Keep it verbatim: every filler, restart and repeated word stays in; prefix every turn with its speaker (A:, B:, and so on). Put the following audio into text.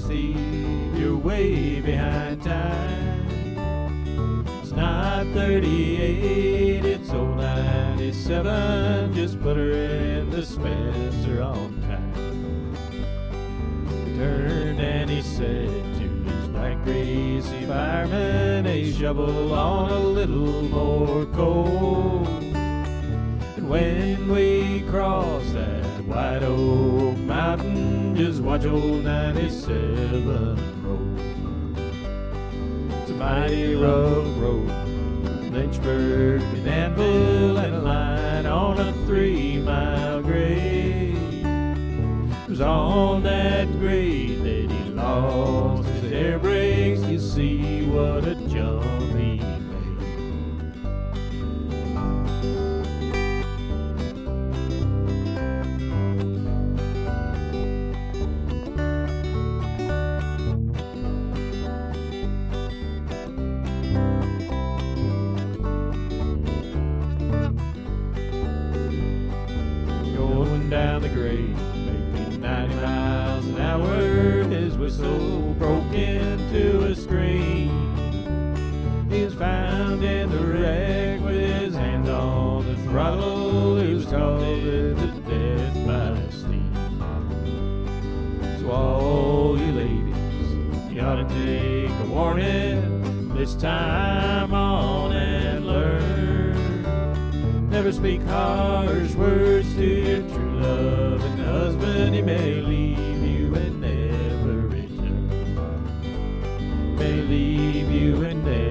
A: see you're way behind time. It's not thirty-eight, it's old ninety-seven. Just put her in the Spencer on time. He turned and he said to his black greasy fireman, "Hey, shovel on a little more coal. And when we cross that White Oak Mountain, just watch old ninety-seven roll." It's a mighty rough road, Lynchburg and Danville, and a line on a three-mile grade. It was on that grade that he lost his air brakes. You see what a jump he made. Going down the grade, making ninety miles an hour, his whistle broke into a scream. He was found in the wreck with his hand on the throttle. He was called to death by steam. So all you ladies, you ought to take a warning this time on and learn. Never speak harsh words to your true loving husband. He may leave you and never return. May leave you and never